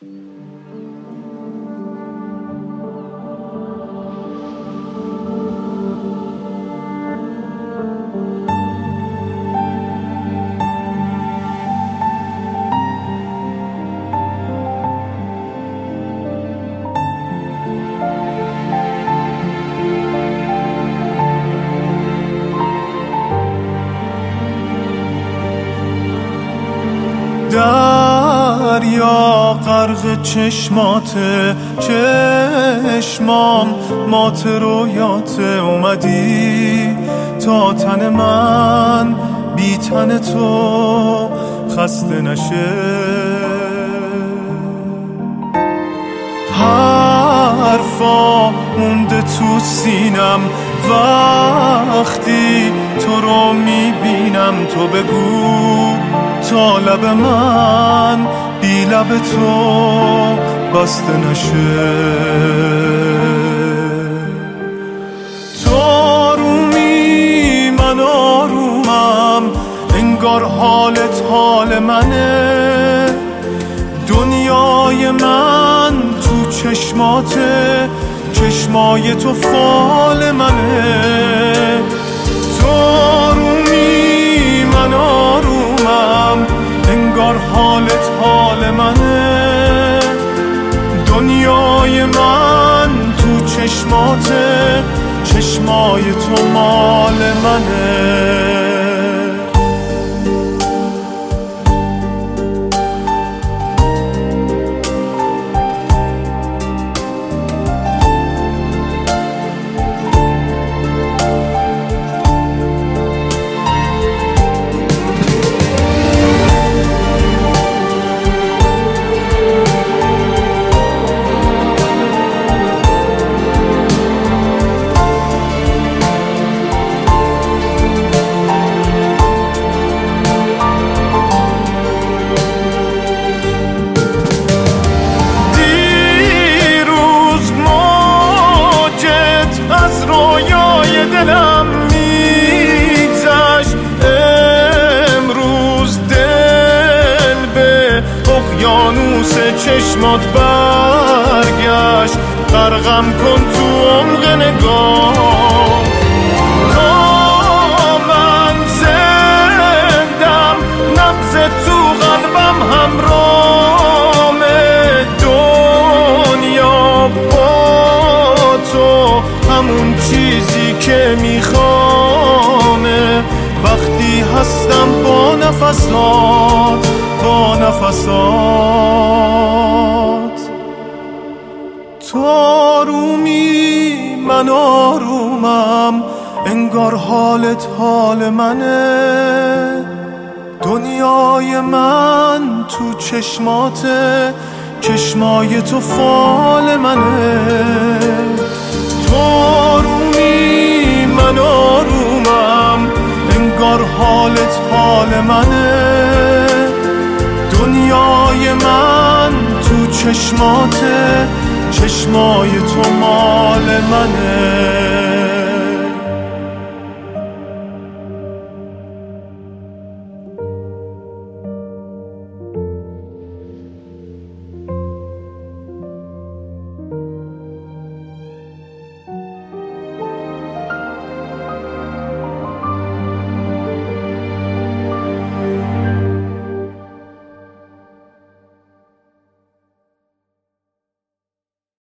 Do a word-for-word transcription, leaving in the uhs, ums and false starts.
دریا غرق چشماته، چشمام مات رویاته. اومدی تا تن من بی تن تو خسته نشه. حرفا مونده تو سینم وقتی تو رو میبینم. تو بگو تا لب من بی لب تو بسته نشه. تو آرومی من آرومم، انگار حالت حال منه. دنیای من تو چشماته، چشمای تو فال منه. تو آرومی من آرومم، انگار حالت حال منه. دنیای من تو چشماته، چشمای تو مال منه. دلم میگذشت، امروز دل به اقیانوس چشمات برگشت. غرقم کن تو عمق نگاه تا من زندم، نبض تو قلبم همرام. دنیا با تو همون چیزی که میخوامه. وقتی هستم با نفسات، با نفسات. تو آرومی من آرومم، انگار حالت حال منه. دنیای من تو چشماته، چشمای تو فال منه. تو آرومی من آرومم، انگار حالت حال منه. دنیای من تو چشماته، چشمای تو مال منه.